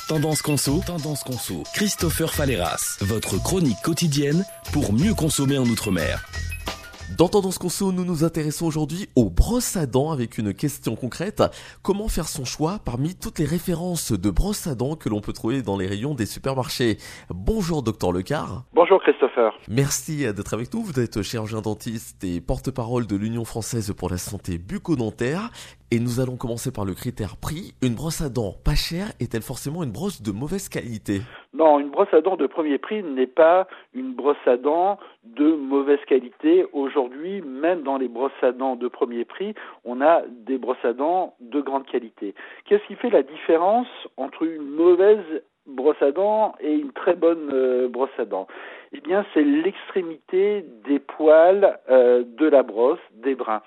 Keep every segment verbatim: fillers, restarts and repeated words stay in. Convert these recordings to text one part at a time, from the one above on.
Tendance Conso, Tendance Conso. Christopher Faleras, votre chronique quotidienne pour mieux consommer en Outre-mer. Dans Tendance Conso, nous nous intéressons aujourd'hui aux brosses à dents avec une question concrète. Comment faire son choix parmi toutes les références de brosses à dents que l'on peut trouver dans les rayons des supermarchés? Bonjour Docteur Lecard. Bonjour Christopher. Merci d'être avec nous. Vous êtes chirurgien dentiste et porte-parole de l'Union française pour la santé bucco-dentaire. Et nous allons commencer par le critère prix. Une brosse à dents pas chère est-elle forcément une brosse de mauvaise qualité? Non, une brosse à dents de premier prix n'est pas une brosse à dents de mauvaise qualité. Aujourd'hui, même dans les brosses à dents de premier prix, on a des brosses à dents de grande qualité. Qu'est-ce qui fait la différence entre une mauvaise brosse à dents et une très bonne euh, brosse à dents? Eh bien, c'est l'extrémité des poils euh, de la brosse, des brins.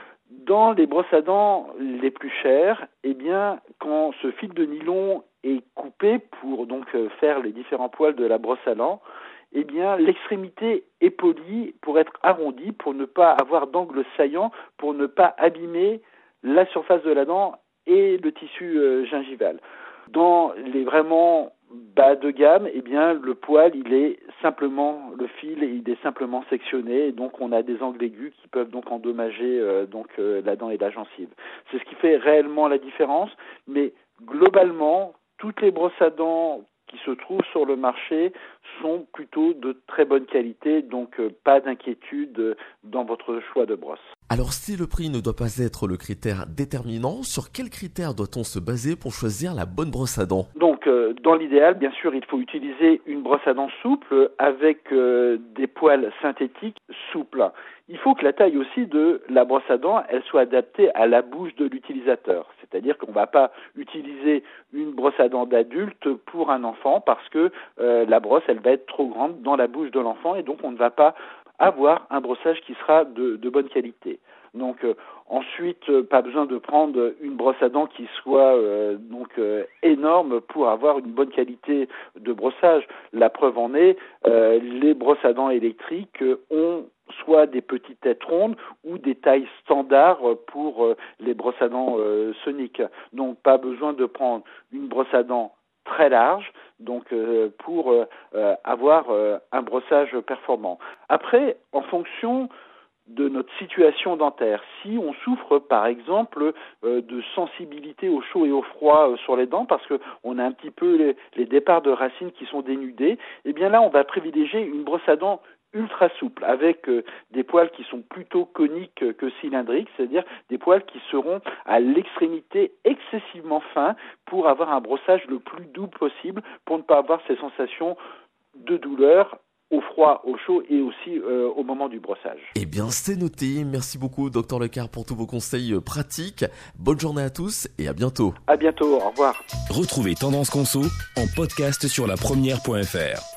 Dans les brosses à dents les plus chères, eh bien, quand ce fil de nylon est coupé pour donc faire les différents poils de la brosse à dents, eh bien, l'extrémité est polie pour être arrondie, pour ne pas avoir d'angle saillant, pour ne pas abîmer la surface de la dent et le tissu euh, gingival. Dans les vraiment bas de gamme, eh bien, le poil, il est simplement, le fil, il est simplement sectionné, et donc on a des angles aigus qui peuvent donc endommager euh, donc euh, la dent et la gencive. C'est ce qui fait réellement la différence, mais globalement, toutes les brosses à dents qui se trouvent sur le marché sont plutôt de très bonne qualité, donc euh, pas d'inquiétude euh, dans votre choix de brosse. Alors si le prix ne doit pas être le critère déterminant, sur quels critères doit-on se baser pour choisir la bonne brosse à dents? Donc euh, dans l'idéal, bien sûr, il faut utiliser une brosse à dents souple avec euh, des poils synthétiques souples. Il faut que la taille aussi de la brosse à dents, elle soit adaptée à la bouche de l'utilisateur. C'est-à-dire qu'on ne va pas utiliser une brosse à dents d'adulte pour un enfant parce que euh, la brosse, elle va être trop grande dans la bouche de l'enfant et donc on ne va pas avoir un brossage qui sera de, de bonne qualité. Donc euh, ensuite, euh, pas besoin de prendre une brosse à dents qui soit euh, donc euh, énorme pour avoir une bonne qualité de brossage. La preuve en est, euh, les brosses à dents électriques euh, ont soit des petites têtes rondes ou des tailles standards pour euh, les brosses à dents euh, soniques. Donc pas besoin de prendre une brosse à dents très large, donc euh, pour euh, euh, avoir euh, un brossage performant. Après, en fonction de notre situation dentaire, si on souffre par exemple euh, de sensibilité au chaud et au froid euh, sur les dents parce que on a un petit peu les, les départs de racines qui sont dénudés, eh bien là on va privilégier une brosse à dents ultra souple, avec euh, des poils qui sont plutôt coniques euh, que cylindriques, c'est-à-dire des poils qui seront à l'extrémité excessivement fins pour avoir un brossage le plus doux possible, pour ne pas avoir ces sensations de douleur au froid, au chaud et aussi euh, au moment du brossage. Eh bien, c'est noté. Merci beaucoup, Docteur Lecard, pour tous vos conseils pratiques. Bonne journée à tous et à bientôt. À bientôt, au revoir. Retrouvez Tendance Conso en podcast sur la première point f r.